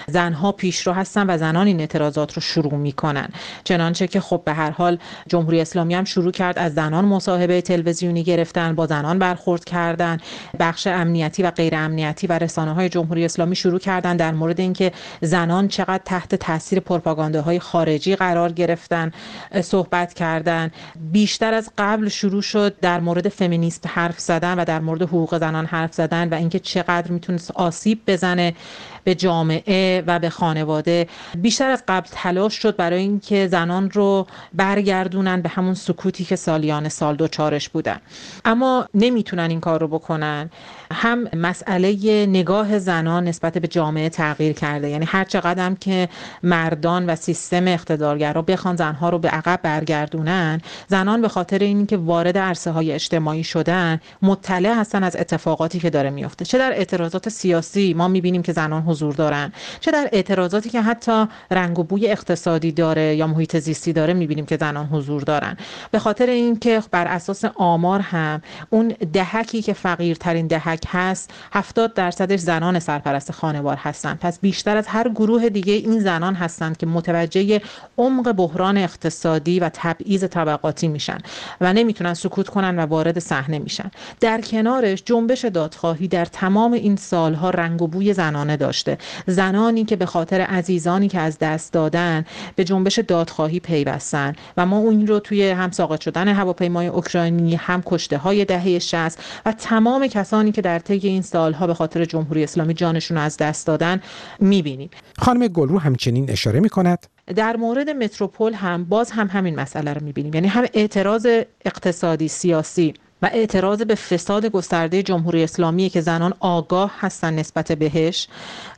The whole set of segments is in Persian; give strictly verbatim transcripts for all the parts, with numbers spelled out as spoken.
زنها پیشرو هستن و زنان این اعتراضات رو شروع میکنن. چنانچه که خب به هر حال جمهوری اسلامی هم شروع کرد از زنان مصاحبه تلویزیونی گرفتن، با زنان برخورد کردن. بخش امنیتی و غیر امنیتی و رسانه‌های جمهوری اسلامی شروع کردن در مورد اینکه زنان چقدر تحت تاثیر پروپاگانداهای خارجی قرار گرفتن صحبت کردن. بیشتر از قبل شروع شد در مورد فمینیسم حرف زدن و در مورد حقوق زنان حرف زدن و اینکه چقدر میتونه آسیب بزنه به جامعه و به خانواده. بیشتر از قبل تلاش شد برای اینکه زنان رو برگردونن به همون سکوتی که سالیان سال دوچارش بودن، اما نمیتونن این کار رو بکنن. هم مسئله نگاه زنان نسبت به جامعه تغییر کرده، یعنی هر چقدر هم که مردان و سیستم اقتدارگرا بخوان زنها رو به عقب برگردونن، زنان به خاطر اینکه وارد عرصه های اجتماعی شدن مطلع هستن از اتفاقاتی که داره میفته. چه در اعتراضات سیاسی ما میبینیم که زنان حضور دارن، چه در اعتراضاتی که حتی رنگ و بوی اقتصادی داره یا محیط زیستی داره میبینیم که زنان حضور دارن. به خاطر اینکه بر اساس آمار هم اون دهکی که فقیرترین دهک هست هفتاد درصدش زنان سرپرست خانوار هستن. پس بیشتر از هر گروه دیگه این زنان هستن که متوجه عمق بحران اقتصادی و تبعیض طبقاتی میشن و نمیتونن سکوت کنن و وارد صحنه میشن. در کنارش جنبش دادخواهی در تمام این سالها رنگ و بوی زنانه داشته. زنانی که به خاطر عزیزانی که از دست دادن به جنبش دادخواهی پیوستن و ما اون رو توی هم ساقط شدن هواپیمای اوکراینی، هم کشته های دهه شصت و تمام کسانی که در طی این سالها به خاطر جمهوری اسلامی جانشون از دست دادن میبینیم. خانم گلرو همچنین اشاره میکند در مورد متروپول هم باز هم همین مسئله رو میبینیم، یعنی هم اعتراض اقتصادی سیاسی و اعتراض به فساد گسترده جمهوری اسلامی که زنان آگاه هستن نسبت بهش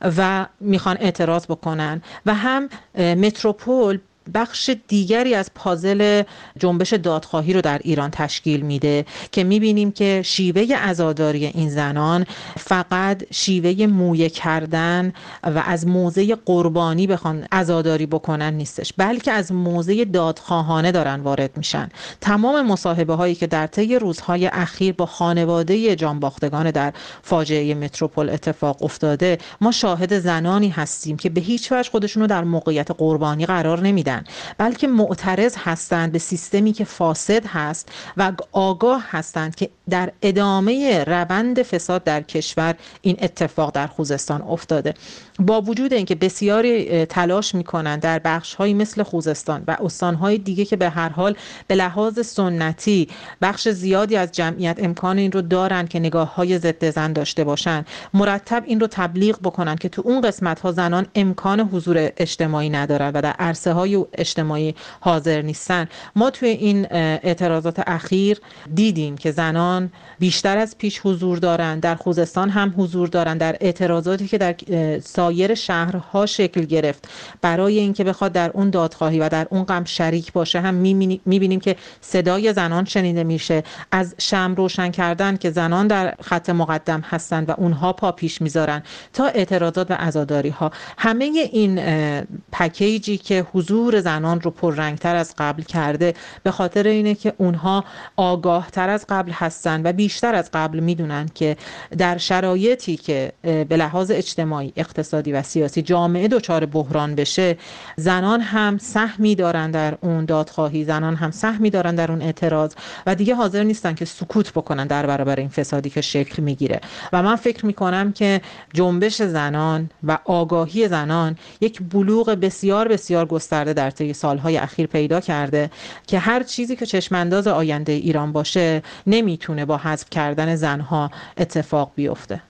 و میخوان اعتراض بکنن، و هم متروپول بخش دیگری از پازل جنبش دادخواهی رو در ایران تشکیل میده که میبینیم که شیوه عزاداری این زنان فقط شیوه مویه کردن و از موضع قربانی بخوان عزاداری بکنن نیستش، بلکه از موضع دادخواهانه دارن وارد میشن. تمام مصاحبه هایی که در طی روزهای اخیر با خانواده جانباختگان در فاجعه متروپول اتفاق افتاده، ما شاهد زنانی هستیم که به هیچ وجه خودشونو در موقعیت قربانی قرار نمیدن، بلکه معترض هستند به سیستمی که فاسد هست و آگاه هستند که در ادامه روند فساد در کشور این اتفاق در خوزستان افتاده. با وجود اینکه بسیاری تلاش میکنن در بخش‌هایی مثل خوزستان و استان‌های دیگه که به هر حال به لحاظ سنتی بخش زیادی از جمعیت امکان این رو دارن که نگاه‌های ضد زن داشته باشن، مرتب این رو تبلیغ بکنن که تو اون قسمت‌ها زنان امکان حضور اجتماعی ندارن و در عرصه‌های اجتماعی حاضر نیستن. ما توی این اعتراضات اخیر دیدیم که زنان بیشتر از پیش حضور دارن، در خوزستان هم حضور دارن، در اعتراضاتی که در سایر شهرها شکل گرفت برای اینکه بخواد در اون دادخواهی و در اون غم شریک باشه هم میبینیم که صدای زنان شنیده میشه. از شمع روشن کردن که زنان در خط مقدم هستن و اونها پا پیش میذارن تا اعتراضات و عزاداری ها، همه این پکیجی که حضور زنان رو پررنگتر از قبل کرده به خاطر اینه که اونها آگاه تر از قبل هستن و بیشتر از قبل میدونن که در شرایطی که به لحاظ اجتماعی، اقتصادی و سیاسی جامعه دچار بحران بشه، زنان هم سهمی دارن در اون دادخواهی، زنان هم سهمی دارن در اون اعتراض و دیگه حاضر نیستن که سکوت بکنن در برابر این فسادی که شکل میگیره. و من فکر میکنم که جنبش زنان و آگاهی زنان یک بلوغ بسیار بسیار گسترده در طی سالهای اخیر پیدا کرده که هر چیزی که چشمانداز آینده ایران باشه نمیتونه با حذف کردن زنها اتفاق بیفته.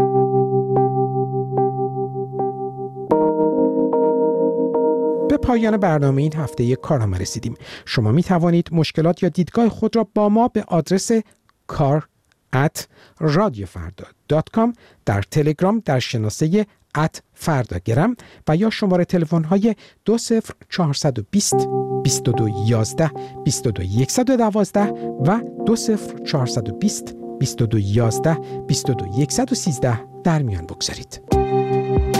به پایان برنامه این هفته کارنامه رسیدیم. شما می توانید مشکلات یا دیدگاه خود را با ما به آدرس کار ات رادیو فردا دات کام در تلگرام در شناسه ات فرداگرم و یا شماره تلفن های دو صفر چهارصد و بیست بیست و دو یازده بیست و دو صد و دوازده و دو صفر چهارصد و بیست بیست و دو یازده بیست و دو صد و سیزده در میان بگذارید.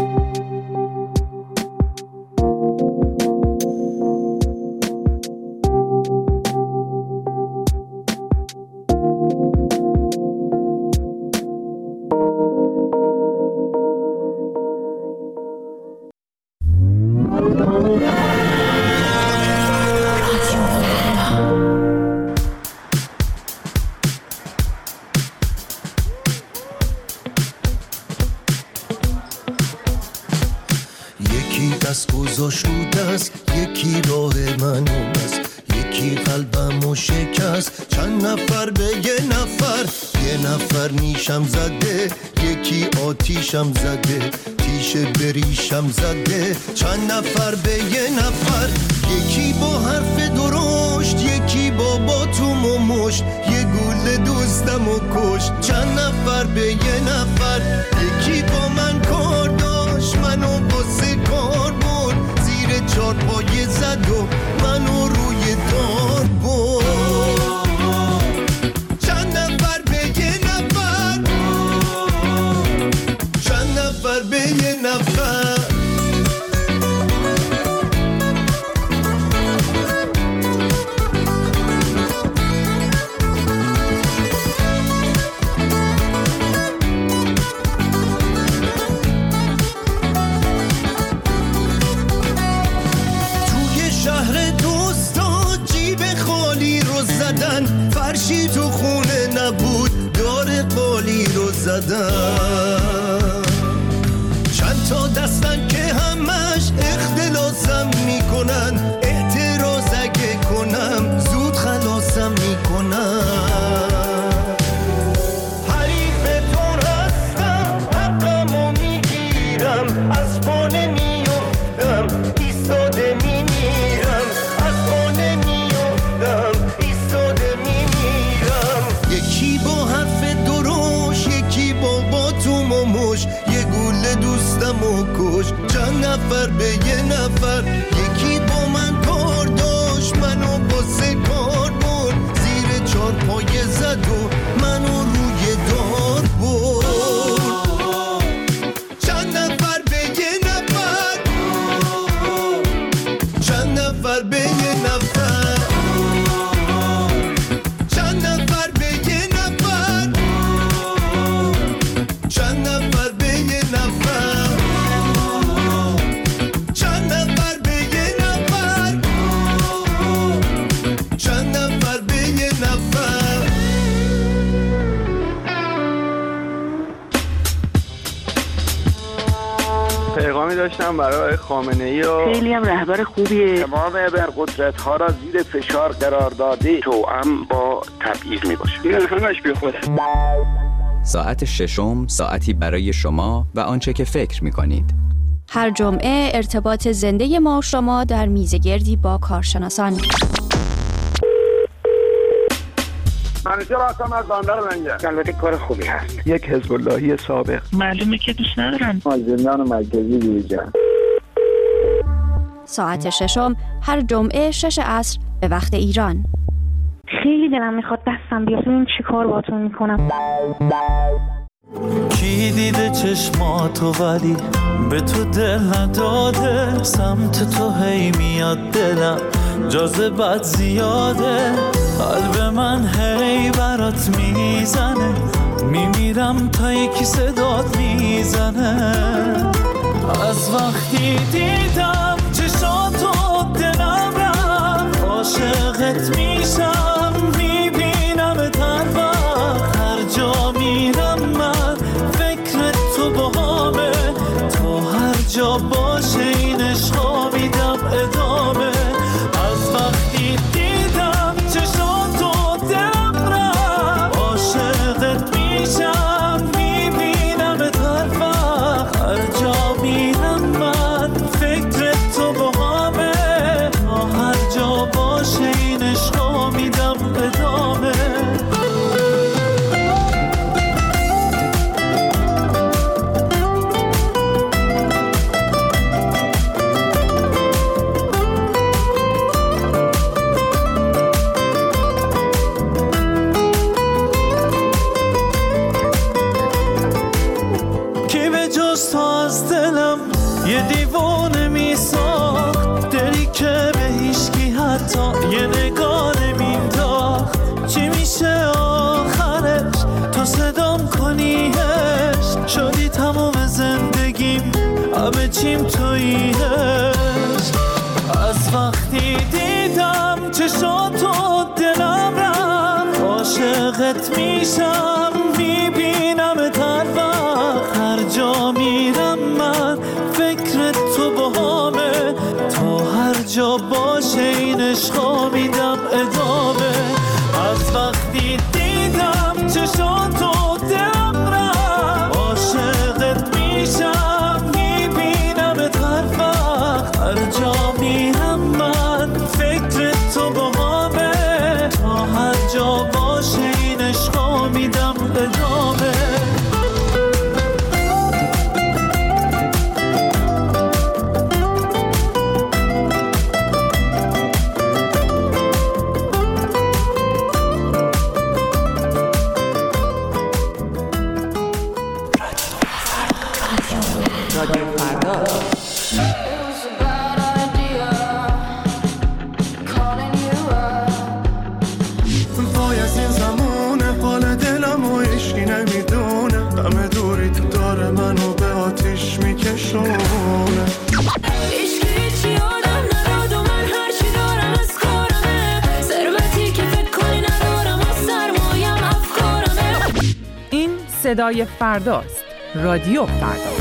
دست گذاشت رو دست، یکی راه من است، یکی قلبمو شکست. چند نفر به یه نفر، یه نفر نیشم زده، یکی آتیشم زده، تیشه بریشم زده. چند نفر به یه نفر، یکی با حرف درشت، یکی با باتوم و مشت، یه گل دوستم و کشت. چند نفر به یه نفر، یکی با من کار داشت، منو واسه کار برد، زیر چار پایه زد و منو روی دار برد. چند نفر به یه نفر، چند نفر به یه نفر. فرشی تو خونه نبود، دار قالی رو زدن. چند تا دستن که همش اختلاسم میکنن، اعتراض اگه کنم زود خلاصم میکنن. حریفتون هستم، حقمو میگیرم، از پانه میفتم، ایستاده میمیرم، از پانه میفتم، ایستاده میمیرم. یکی با حرف دروش، یکی با باتوم و مش، یه گوله دوستم و کش. چند نفر به یه نفر، یکی با من کار داشت، منو باسه کار برد، زیر چار پایه زد و منو روی دار برد. چند نفر به یه نفر، چند نفر به یه نفر، چند نفر به یه نفر، چند نفر به یه نفر، چند نفر به یه نفر، چند نفر به یه نفر. پیغامی داشتم برای خامنه‌ای و خیلی هم رهبر خوبیه. تمام ابرقدرت‌ها را زیر فشار قرار داده، توأم با تبعیض میباشه. این همش بی خوده. ساعت ششم، ساعتی برای شما و آنچه که فکر می‌کنید. هر جمعه ارتباط زنده ما و شما در میزگردی با کارشناسان. منیجر هستم از بندر منجر. البته کار خوبی هست. یک حزب اللهی سابق. معلومه که دوست ندارم. از زندان مرکزی بیرون. ساعت ششم هر جمعه شش عصر به وقت ایران. خیلی دلم میخواد دستم بیاد، ببین چی کار باهاتون میکنم. کی دیده چشماتو ولی به تو دل نداده، سمت تو هی میاد دلم، جاذبت زیاده، قلب من هی برات میزنه، میمیرم تا یکی صدات میزنه. از وقتی دیدم چشاتو دلم رفت، عاشقت میشم، میبینم تن وقت، هر جا میرم من فکر تو باهامه، تو هر جا باشه این عشقا میدم ادامه. از وقتی دیدم چشاتو دلم رفت، عاشقت میشم، میبینم تن وقت، هر جا میرم من فکر تو باهامه، تا هر جا باشه این عشقا میدم ادامه. کی به جز تو از دلم یه دیوانه میساخت، دلی که به هیچکی حتی یه نگاه نمینداخت. چی میشه آخرش تو صدام کنیش، شدی تمام زندگیم، همه چیم توییش. از وقتی دیدم چشاتو دلم رفت، عاشقت میشم، میبینم تن وقت، هر جا میرم من فکر تو باهامه، جا باشه این عشقا میدم ادامه. از وقتی دیدم چشاتو دلم رفت، عاشقت میشم میبینمت هر وقت، هر جا میرم من فکر تو باهامه، تا هر جا باشه این عشقا میدم ادامه. صدای فرداست. رادیو فردا.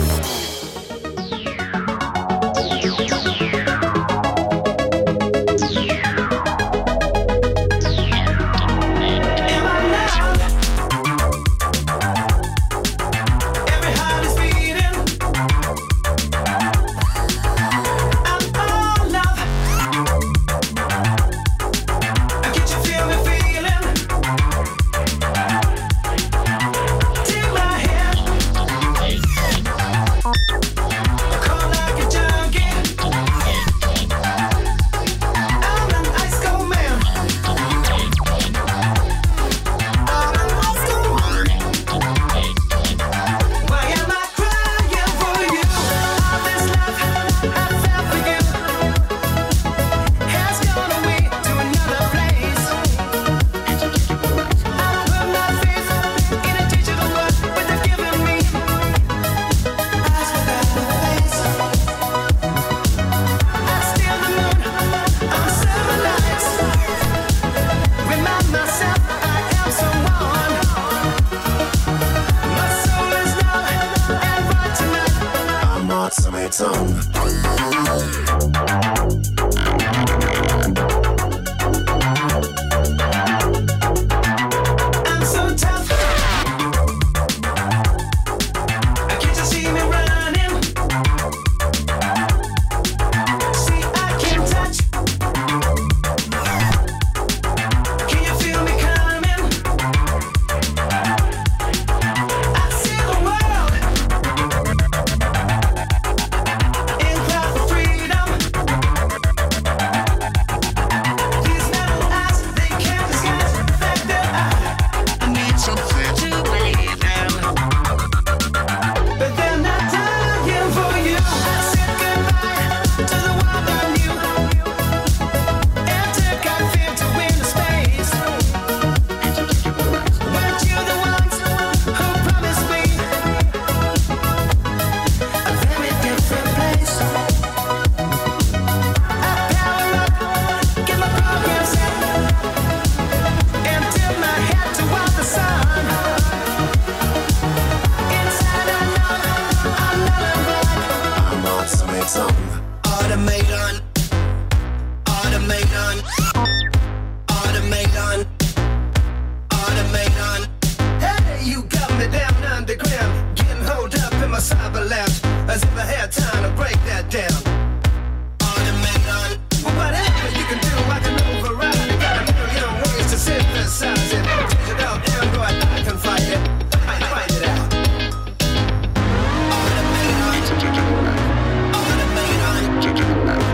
Automaton.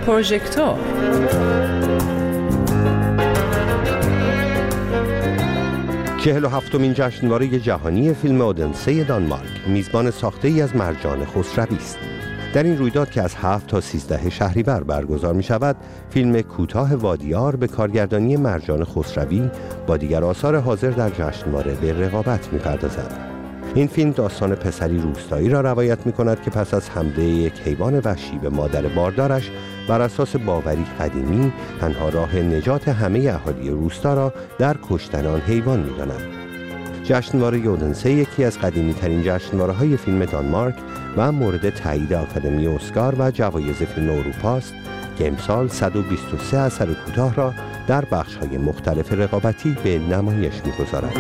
پروژکتور. چهل و هفتمین جشنواره جهانی فیلم اودنسه دانمارک میزبان ساخته ای از مرجان خسروی است. در این رویداد که از هفت تا سیزده شهریور برگزار می شود، فیلم کوتاه وادیار به کارگردانی مرجان خسروی با دیگر آثار حاضر در جشنواره به رقابت می پردازد. این فیلم داستان پسری روستایی را روایت می کند که پس از حمله یک حیوان وحشی به مادر باردارش بر اساس باوری قدیمی تنها راه نجات همه اهالی روستا را در کشتن آن حیوان می داند. جشنواره اودنسه یکی از قدیمی ترین جشنواره های فیلم دانمارک و مورد تایید آکادمی اسکار و جوایز فیلم اروپا است که امسال صد و بیست و سه اثر کوتاه را در بخش‌های مختلف رقابتی به نمایش می‌گذارد.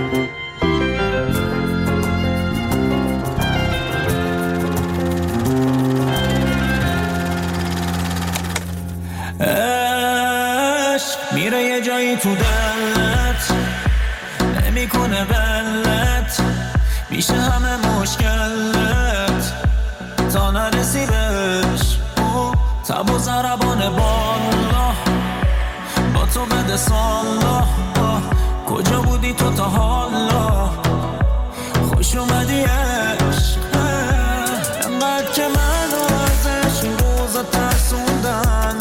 عشق میره یه جایی تو دلت، نمیکنه غلط، میشه همه مشکلت تا نرسی بهش. تب و ضربان بالا با تو بده سالا، کجا بودی تو تا حالا؟ خوش اومدی عشق، انقدر که منو ازش این روزا ترسوندن،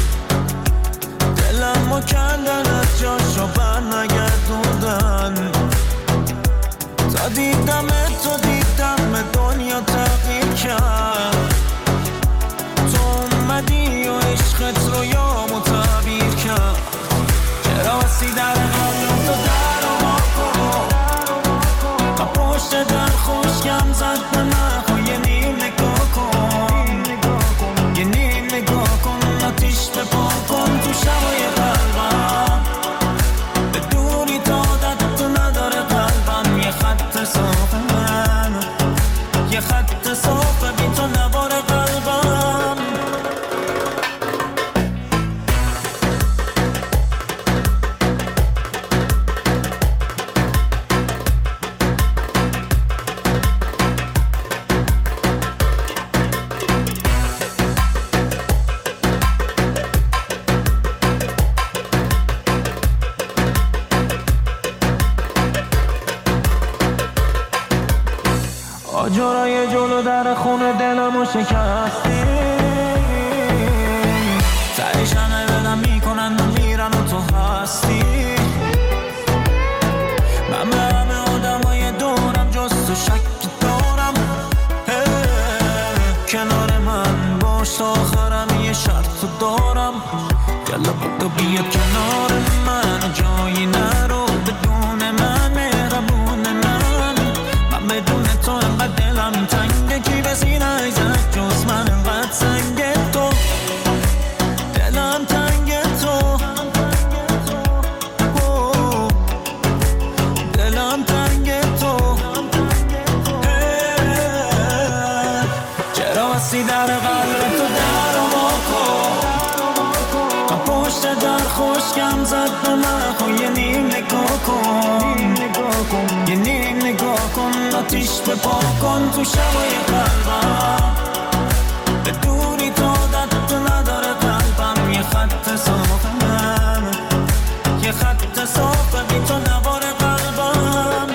دلمو کندن از جاشو بر نگردوندن. تا دیدم تو دیدم دنیا تغییر کرد، تو اومدی و عشقت رو یامو تعبیر کرد. چرا وسی در قلب تو در و ما کن، تا پشت در خوشگم زد به من خو یه نیم نگاه کن، یه نیم نگاه کن، آتیش به پا کن تو شبای قلبم، به دوری تا عادت تو نداره قلبم. یه خط صاف من، یه خط صاف بی تو نوار قلبم. آجرای جلو در خونه دلمو شکستی، تهش همه بدم میکنن و میرن و تو هستی. من به همه آدمای دورم جز تو شک دارم، کنار من باش تا آخرم یه شرط تو دارم. یلا بودو بیا کنار من، جایی نرو بدون من، مهربون من. من بدون تو انقدر دلم تنگه، کی به سینه ایزد جز من انقدر سنگه. تو دلم تنگه، تو دلم تنگه، تو چرا وسی در قلب تو در و ما کن، تا پشت در خوشگم زد به من خو یه نیم نگاه کن، یه نیم نگاه کن، آتیش به پا کن تو شبای قلبم، به دوری تا عادت تو نداره قلبم. یه خط صاف من، یه خط صاف بی تو نوار قلبم.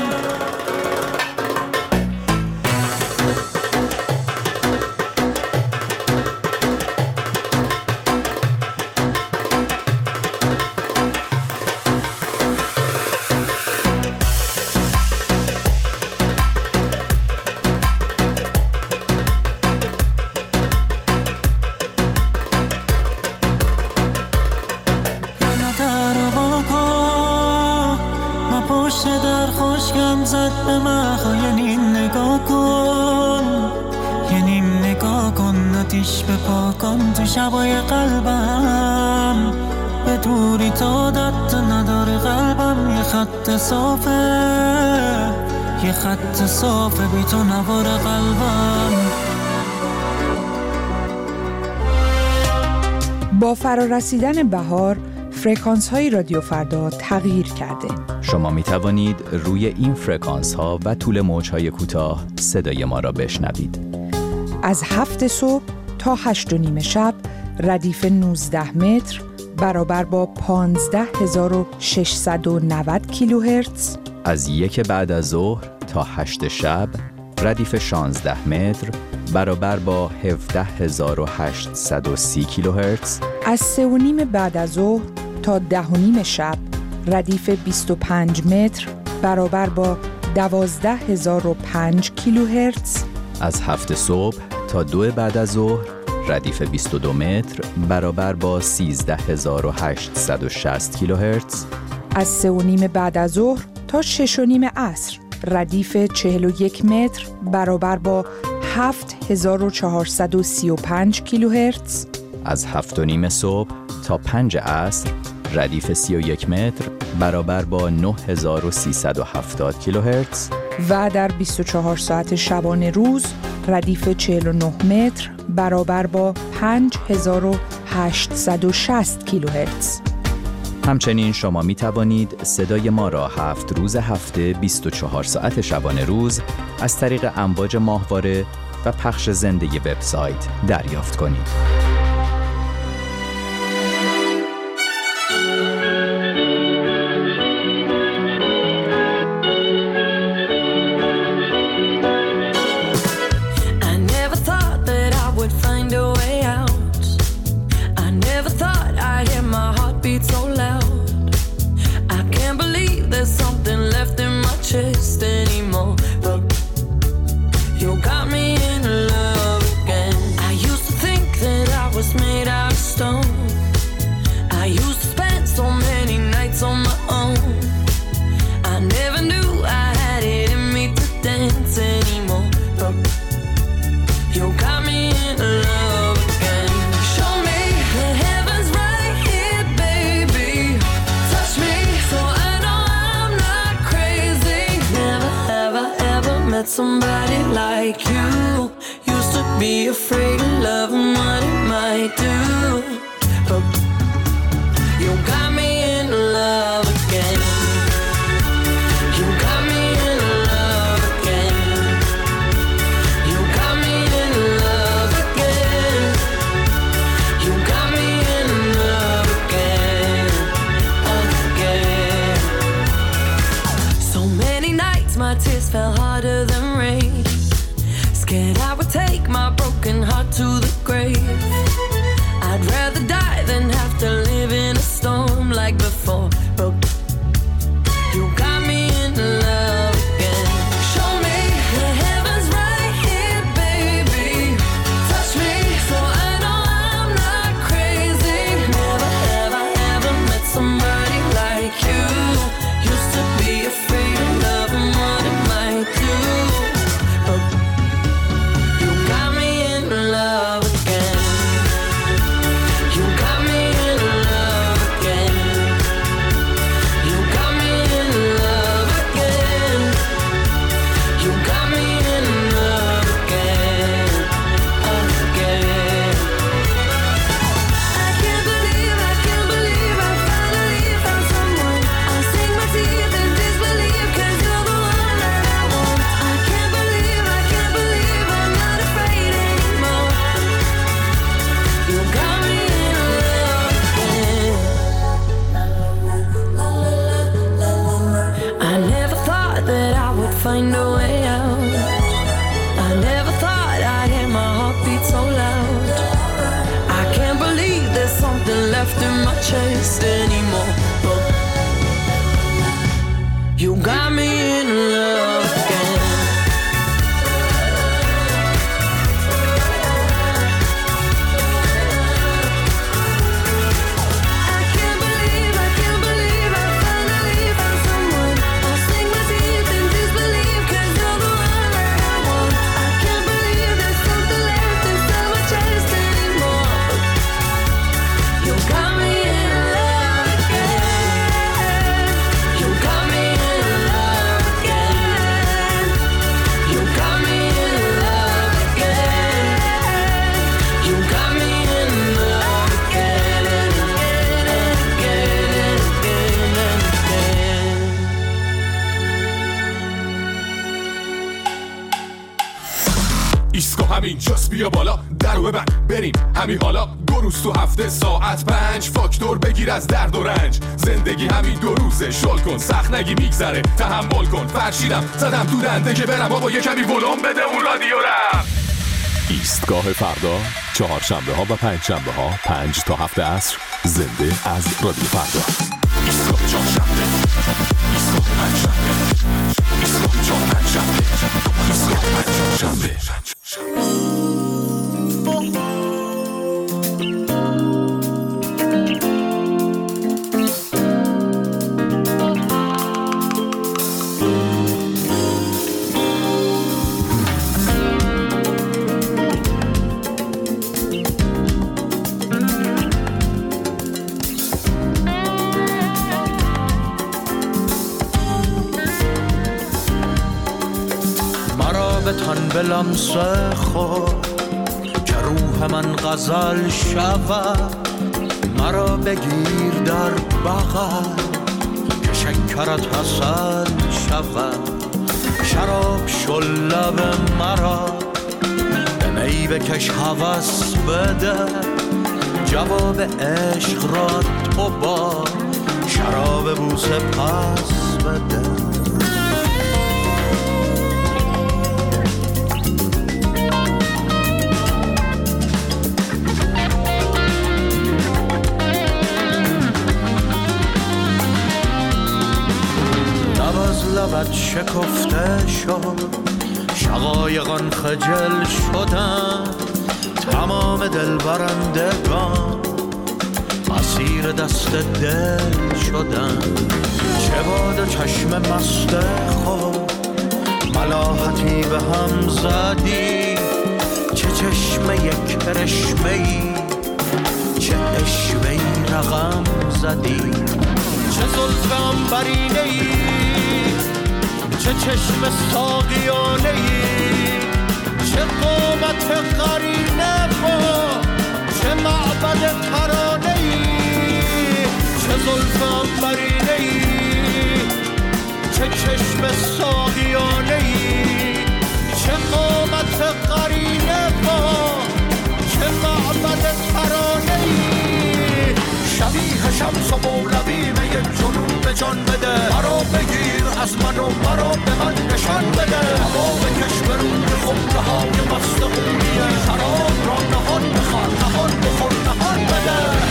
زد به من خو یه نیم نگاه کن، یه نیم نگاه کن، آتیش به پا کن تو شبای قلبم، به دوری تا عادت نداره قلبم. یه خط صافه، یه خط صافه بی تو نوار قلبم. با فرارسیدن بهار فرکانس های رادیو فردا تغییر کرده. شما می توانید روی این فرکانس ها و طول موج های کوتاه صدای ما را بشنوید. از هفت صبح تا هشت و نیم شب ردیف نوزده متر برابر با پانزده هزار و ششصد و نود کیلوهرتز. از یک بعد از ظهر تا هشت شب ردیف شانزده متر برابر با هفده هزار و هشتصد و سی کیلوهرتز. از سه و نیم بعد از ظهر تا ده و نیم شب ردیف بیست و پنج متر برابر با دوازده هزار و پنج کیلوهرتز. از هفت صبح تا دو بعد از ظهر ردیف بیست و دو متر برابر با سیزده هزار و هشتصد و شصت کیلوهرتز. از سه و نیم بعد از ظهر تا شش و نیم عصر ردیف چهل و یک متر برابر با هفت هزار و چهارصد و سی و پنج کیلوهرتز. از هفت و نیم صبح تا پنج عصر ردیف سی و یک متر برابر با نه هزار و سیصد و هفتاد کیلوهرتز. و در بیست و چهار ساعت شبانه روز ردیف چهل و نه متر برابر با پنج هزار و هشتصد و شصت کیلوهرتز. همچنین شما می توانید صدای ما را هفت روز هفته بیست و چهار ساعت شبانه روز از طریق امواج ماهواره و پخش زنده وبسایت دریافت کنید. Somebody like you used to be afraid of love and what it might do, but you got me in love again. You got me in love again. You got me in love again. You got me in love again, again. So many nights my tears fell harder than rain. Scared I would take my broken heart to the grave. I'd rather die than have to live in a storm like before. But you got me in love again. Show me the heavens right here, baby. Touch me so I know I'm not crazy. Never have I ever met somebody like you. Used to be afraid of love and what it might do. Find a way out. I never thought I'd hear my heartbeat so loud. I can't believe there's something left in my chest anymore. But you got me in love again. اینجاست بیا بالا درو ببند بریم همین حالا، دو روز تو هفته ساعت پنج، فاکتور بگیر از درد و رنج، زندگی همین دو روزه، شل کن سخت نگی میگذره، تحمل کن، فرشیدم زدم تو دنده که برم بابا یه کمی ولوم بده اون رادیو رم. ایستگاه فردا، چهارشنبه ها و پنج شنبه ها پنج تا هفت عصر، زنده از رادیو فردا. ایستگاه چهارشنبه، ایستگاه پنجشنبه، ایستگاه چهار پنجشنبه، ایستگاه پنجشنبه. بتن به لمس خود که روح من غزل شود، مرا بگیر در بغل که شکرت حسن شود، شراب شل لب مرا به می بکش هوس بده، جواب عشق را تو با شراب بوسه پس بده. لبت شکفته شد، شقایقان خجل شدن، تمام دل برندگان اسیر دست دل شدن. چه باد چشم مست خود ملاحتی به هم زدی، چه چشم یک کرشمه‌ای، چه اشوه‌ای رقم زدی، چه زلف عنبرینه‌ای، چه چشم ساقیانه‌ای، چه قامت قرینه با چه معبد ترانه‌ای، چه زلف عنبرینه‌ای، چه چشم ساقیانه‌ای، چه قامت قرینه با چه معبد ترانه‌ای. شبیه شمس و مولوی می جنون به جان بده، مرا بگیر از من و مرا به من نشان بده، هوا بکش به روی خمره های مست خونیه، شراب را نهان بخور نهان بخور نهان بده.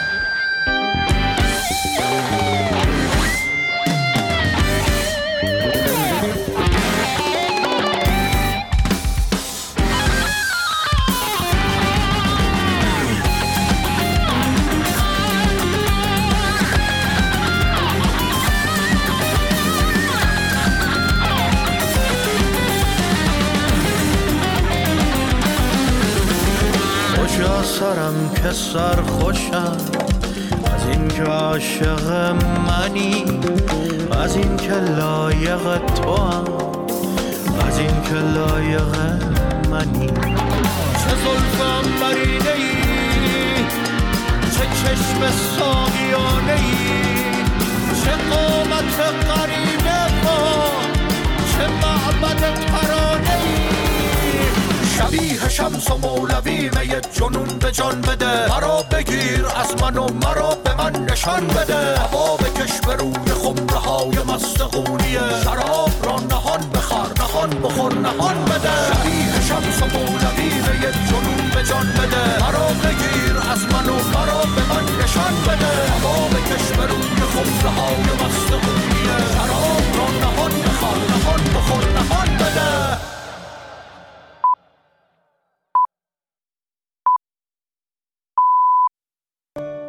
سرم که سر خوشم از این که عاشق منی، از این که لایق تو هم، از این که لایق منی. چه زلف عنبرینه‌ای، چه چشم ساقیانه‌ای، چه قامت قرینه با چه معبد ترانه‌ای. شبیه شمس و مولوی می جنون به جان بده، مرا بگیر از من و مرا به من نشان بده، هوا بکش به روی خمره های مست خونیه، شراب را نهان بخور نهان بخور نهان بده. شبیه شمس و مولوی می جنون به جان بده، مرا بگیر از من و مرا به من نشان بده، هوا بکش به روی خمره های مست